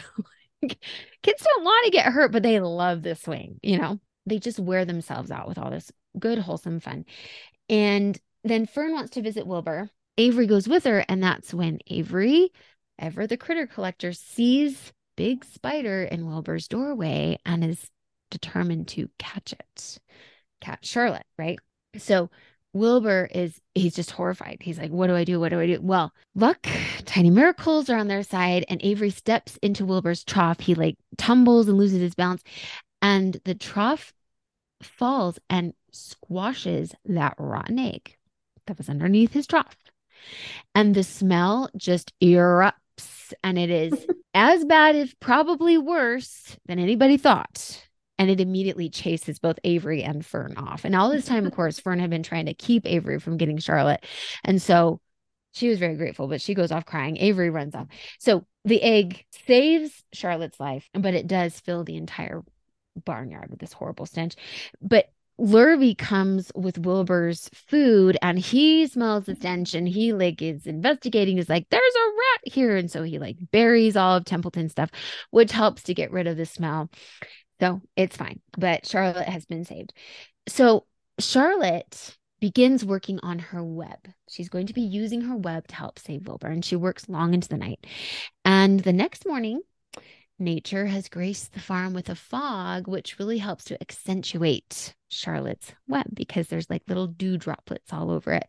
Kids don't want to get hurt, but they love the swing, you know? They just wear themselves out with all this good, wholesome fun. And then Fern wants to visit Wilbur. Avery goes with her, and that's when Avery, ever the critter collector, sees Big Spider in Wilbur's doorway and is determined to catch it, catch Charlotte, right? So Wilbur is, he's just horrified. He's like, "What do I do? What do I do?" Well, luck, tiny miracles are on their side, and Avery steps into Wilbur's trough. He like tumbles and loses his balance, and the trough falls and squashes that rotten egg that was underneath his trough. And the smell just erupts, and it is as bad, if probably worse than anybody thought. And it immediately chases both Avery and Fern off. And all this time, of course, Fern had been trying to keep Avery from getting Charlotte. And so she was very grateful, but she goes off crying. Avery runs off. So the egg saves Charlotte's life, but it does fill the entire barnyard with this horrible stench. But Lurvy comes with Wilbur's food, and he smells the stench, and he like is investigating. Is like, "There's a rat here," and so he like buries all of Templeton's stuff, which helps to get rid of the smell. So it's fine. But Charlotte has been saved. So Charlotte begins working on her web. She's going to be using her web to help save Wilbur, and she works long into the night. And the next morning, nature has graced the farm with a fog, which really helps to accentuate Charlotte's web because there's like little dew droplets all over it.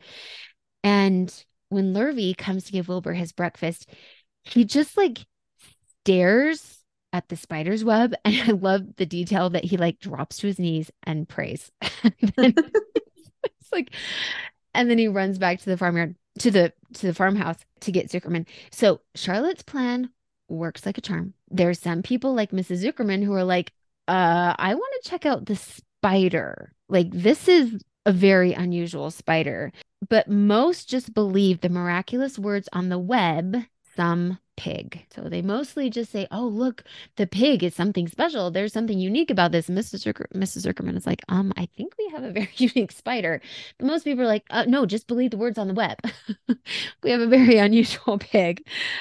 And when Lurvy comes to give Wilbur his breakfast, he just like stares at the spider's web. And I love the detail that he like drops to his knees and prays. And then it's like, and then he runs back to the farmyard, to the to the farmhouse to get Zuckerman. So Charlotte's plan works like a charm. There's some people like Missus Zuckerman who are like, uh, "I want to check out the spider. Like, this is a very unusual spider." But most just believe the miraculous words on the web some pig. So they mostly just say, oh, look, the pig is something special. There's something unique about this. Missus Zucker, Missus Zuckerman is like, um, I think we have a very unique spider. But most people are like, uh, no, just believe the words on the web. We have a very unusual pig.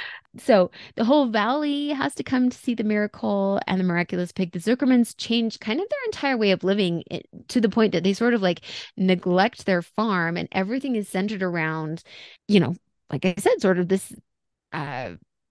So the whole valley has to come to see the miracle and the miraculous pig. The Zuckermans change kind of their entire way of living it, to the point that they sort of like neglect their farm and everything is centered around, you know, like I said, sort of this uh,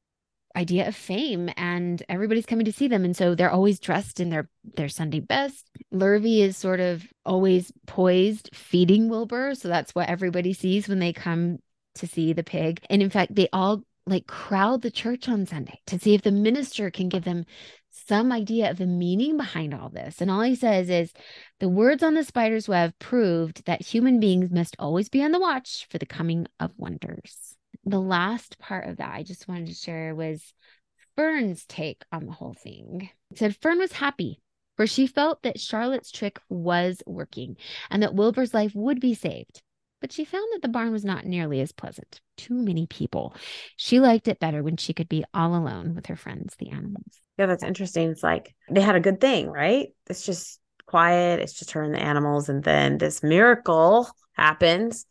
idea of fame, and everybody's coming to see them. And so they're always dressed in their their Sunday best. Lurvy is sort of always poised, feeding Wilbur. So that's what everybody sees when they come to see the pig. And in fact, they all like crowd the church on Sunday to see if the minister can give them some idea of the meaning behind all this. And all he says is the words on the spider's web proved that human beings must always be on the watch for the coming of wonders. The last part of that I just wanted to share was Fern's take on the whole thing. It said Fern was happy, for she felt that Charlotte's trick was working and that Wilbur's life would be saved. But she found that the barn was not nearly as pleasant. Too many people. She liked it better when she could be all alone with her friends, the animals. Yeah, that's interesting. It's like they had a good thing, right? It's just quiet. It's just her and the animals. And then this miracle happens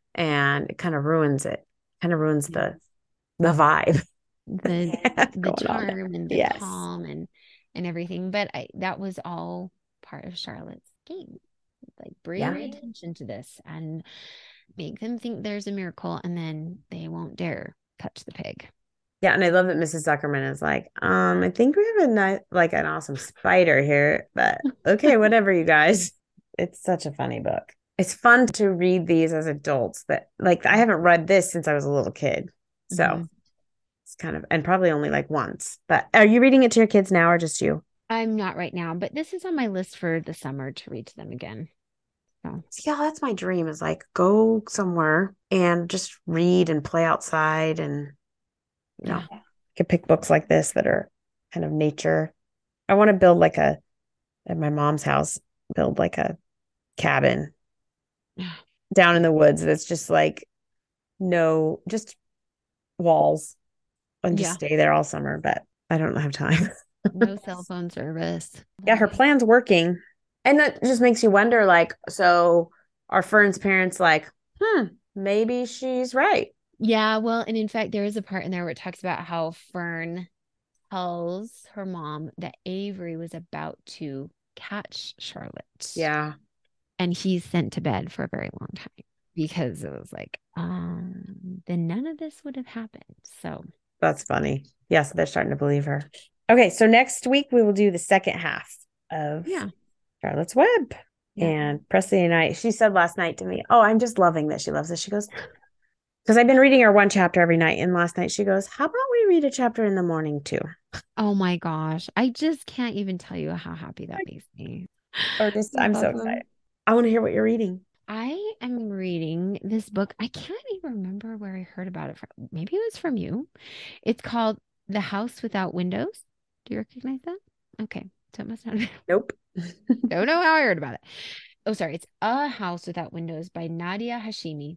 and it kind of ruins it. Kind of ruins the the vibe. The the charm and the yes. calm and and everything. But I, that was all part of Charlotte's game. Like bring yeah. attention to this and make them think there's a miracle, and then they won't dare touch the pig. Yeah, and I love that Missus Zuckerman is like, um, I think we have a nice, like an awesome spider here, but okay, whatever, you guys. It's such a funny book. It's fun to read these as adults. That like I haven't read this since I was a little kid, so mm-hmm. it's kind of, and probably only like once. But are you reading it to your kids now, or just you? I'm not right now, but this is on my list for the summer to read to them again. So. Yeah, that's my dream, is like go somewhere and just read and play outside, and you know, yeah. I could pick books like this that are kind of nature. I want to build like a, at my mom's house, build like a cabin down in the woods that's just like no, just walls, and just yeah. stay there all summer. But I don't have time. No cell phone service. Yeah, her plan's working. And that just makes you wonder, like, so are Fern's parents like, hmm, maybe she's right? Yeah, well, and in fact, there is a part in there where it talks about how Fern tells her mom that Avery was about to catch Charlotte. Yeah. And he's sent to bed for a very long time, because it was like, um, then none of this would have happened. So that's funny. Yes, yeah, so they're starting to believe her. Okay, so next week we will do the second half of yeah. Charlotte's Web. Yeah. And Presley and I, she said last night to me, oh, I'm just loving this. She loves this. She goes, because I've been reading her one chapter every night. And last night she goes, how about we read a chapter in the morning too? Oh my gosh. I just can't even tell you how happy that makes me. Or just, I'm so excited. I want to hear what you're reading. I am reading this book. I can't even remember where I heard about it from. Maybe it was from you. It's called The House Without Windows. Do you recognize that? Okay. So it must not have been. Nope. Don't know how I heard about it. Oh, sorry. It's A House Without Windows by Nadia Hashimi.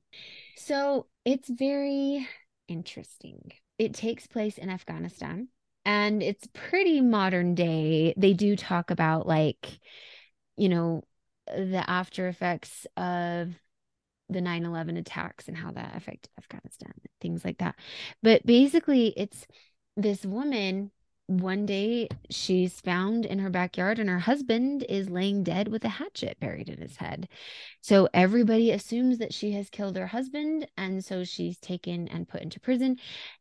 So it's very interesting. It takes place in Afghanistan, and it's pretty modern day. They do talk about, like, you know, the after effects of the nine eleven attacks and how that affected Afghanistan, things like that. But basically, it's this woman. One day she's found in her backyard and her husband is laying dead with a hatchet buried in his head. So everybody assumes that she has killed her husband. And so she's taken and put into prison.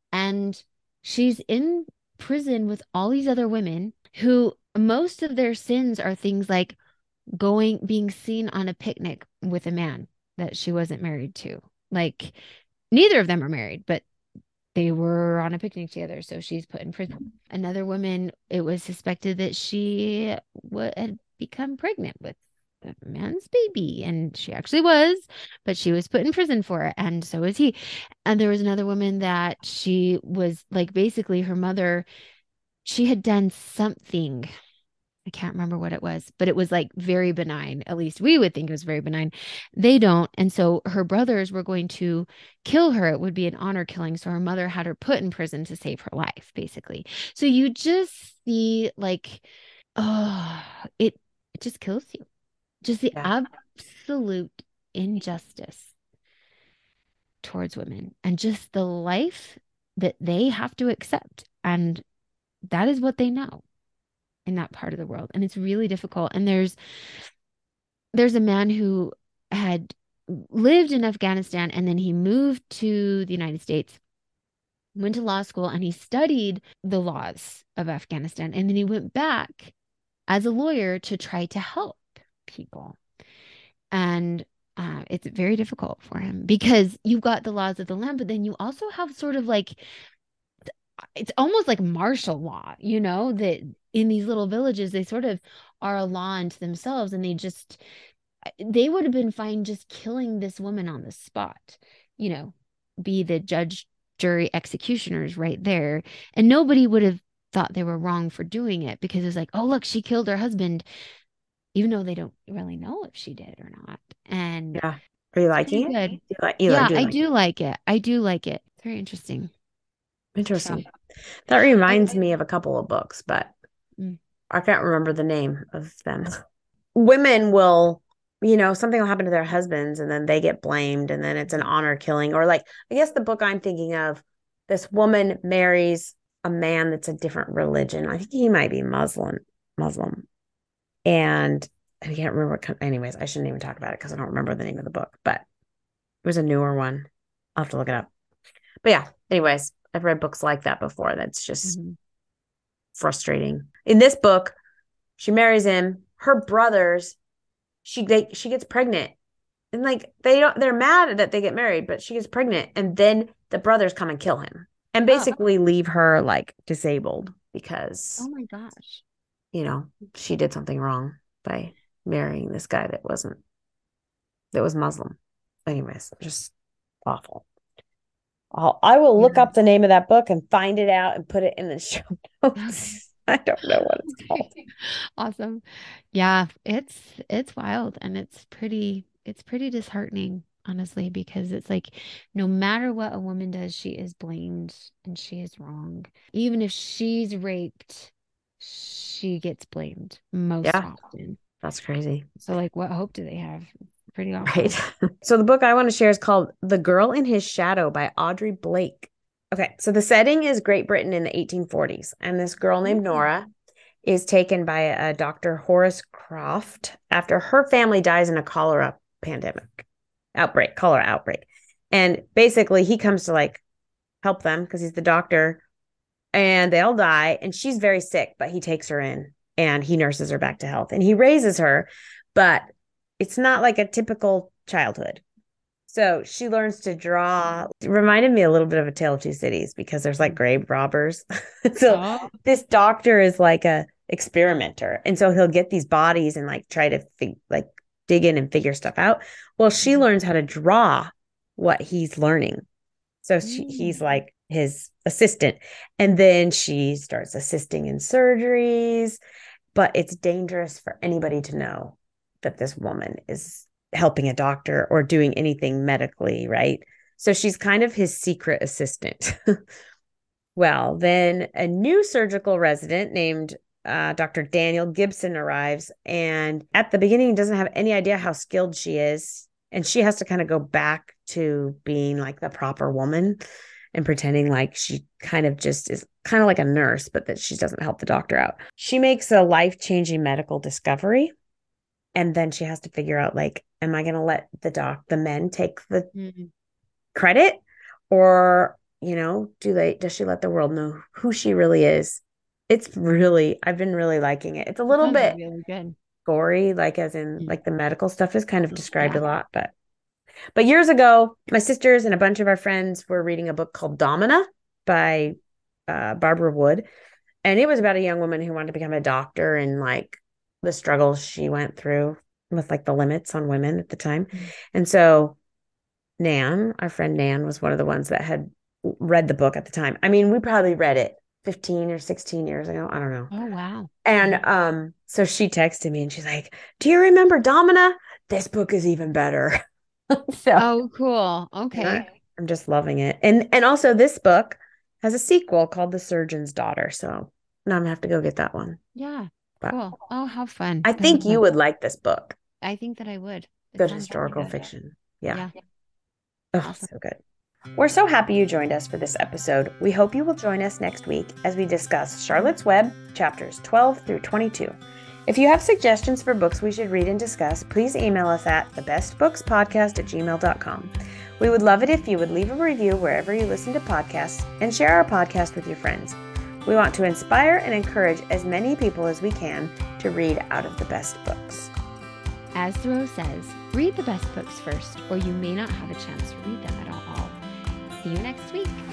And she's in prison with all these other women who most of their sins are things like going, being seen on a picnic with a man that she wasn't married to. Like, neither of them are married, but they were on a picnic together, so she's put in prison. Another woman, it was suspected that she w- had become pregnant with a man's baby, and she actually was, but she was put in prison for it, and so was he. And there was another woman that she was, like, basically her mother, she had done something I can't remember what it was, but it was like very benign. At least we would think it was very benign. They don't. And so her brothers were going to kill her. It would be an honor killing. So her mother had her put in prison to save her life, basically. So you just see like, oh, it, it just kills you. Just the Yeah. absolute injustice towards women and just the life that they have to accept. And that is what they know in that part of the world. And it's really difficult. And there's there's a man who had lived in Afghanistan and then he moved to the United States, went to law school, and he studied the laws of Afghanistan. And then he went back as a lawyer to try to help people. And uh, it's very difficult for him because you've got the laws of the land, but then you also have sort of like, it's almost like martial law, you know, that in these little villages, they sort of are a law unto themselves. And they just, they would have been fine just killing this woman on the spot, you know, be the judge, jury, executioners right there. And nobody would have thought they were wrong for doing it because it's like, oh, look, she killed her husband, even though they don't really know if she did or not. And Yeah. Are you liking it? good. You like, you Yeah, do I like do it. like it. I do like it. It's very interesting. Interesting. So, That reminds me of a couple of books, but mm, I can't remember the name of them. Women will, you know, something will happen to their husbands and then they get blamed and then it's an honor killing. Or like, I guess the book I'm thinking of, this woman marries a man that's a different religion. I think he might be Muslim, Muslim. And I can't remember what, anyways, I shouldn't even talk about it because I don't remember the name of the book, but it was a newer one. I'll have to look it up. But yeah, anyways, I've read books like that before. That's just mm-hmm. frustrating. In this book, she marries him. Her brothers, she they she gets pregnant. And like they don't they're mad that they get married, but she gets pregnant and then the brothers come and kill him and Oh, basically leave her like disabled because, oh my gosh. you know, she did something wrong by marrying this guy that wasn't that was Muslim. Anyways, just awful. I'll, I will look Yeah. up the name of that book and find it out and put it in the show notes. I don't know what it's called. Awesome. Yeah, it's it's wild and it's pretty it's pretty disheartening, honestly, because it's like no matter what a woman does, she is blamed and she is wrong. Even if she's raped, she gets blamed most Yeah, often. that's crazy. So like what hope do they have? Pretty awful. Right. So the book I want to share is called The Girl in His Shadow by Audrey Blake. Okay, so the setting is Great Britain in the eighteen forties, and this girl named Nora is taken by a Doctor Horace Croft after her family dies in a cholera pandemic outbreak, cholera outbreak. And basically he comes to like help them because he's the doctor and they all die and she's very sick, but he takes her in and he nurses her back to health and he raises her, but it's not like a typical childhood. So she learns to draw. It reminded me a little bit of A Tale of Two Cities because there's like grave robbers. So Oh. this doctor is like a experimenter. And so he'll get these bodies and like try to fig- like dig in and figure stuff out. Well, she learns how to draw what he's learning. So she, he's Mm. like his assistant. And then she starts assisting in surgeries, but it's dangerous for anybody to know that this woman is helping a doctor or doing anything medically, right? So she's kind of his secret assistant. Well, then a new surgical resident named uh, Doctor Daniel Gibson arrives, and at the beginning doesn't have any idea how skilled she is, and she has to kind of go back to being like the proper woman and pretending like she kind of just is kind of like a nurse, but that she doesn't help the doctor out. She makes a life-changing medical discovery, and then she has to figure out like, am I going to let the doc, the men take the mm-hmm. credit, or you know, do they, does she let the world know who she really is? It's really, I've been really liking it. It's a little bit really good. gory, like as in like the medical stuff is kind of described yeah. a lot, but, but years ago, my sisters and a bunch of our friends were reading a book called Domina by uh, Barbara Wood. And it was about a young woman who wanted to become a doctor and like the struggles she went through with like the limits on women at the time. Mm-hmm. And so Nan, our friend Nan, was one of the ones that had read the book at the time. I mean, we probably read it fifteen or sixteen years ago. I don't know. Oh, wow. And um, so she texted me and she's like, do you remember Domina? This book is even better. So oh, cool. Okay. I, I'm just loving it. And and also this book has a sequel called The Surgeon's Daughter. So now I'm gonna have to go get that one. Yeah. But cool. Oh, how fun. I think you would like this book. I think that I would. It Good historical fiction. Yeah. yeah. Oh, Awesome. so good. We're so happy you joined us for this episode. We hope you will join us next week as we discuss Charlotte's Web, chapters twelve through twenty-two. If you have suggestions for books we should read and discuss, please email us at thebestbookspodcast at gmail dot com. We would love it if you would leave a review wherever you listen to podcasts and share our podcast with your friends. We want to inspire and encourage as many people as we can to read out of the best books. As Thoreau says, read the best books first, or you may not have a chance to read them at all. See you next week.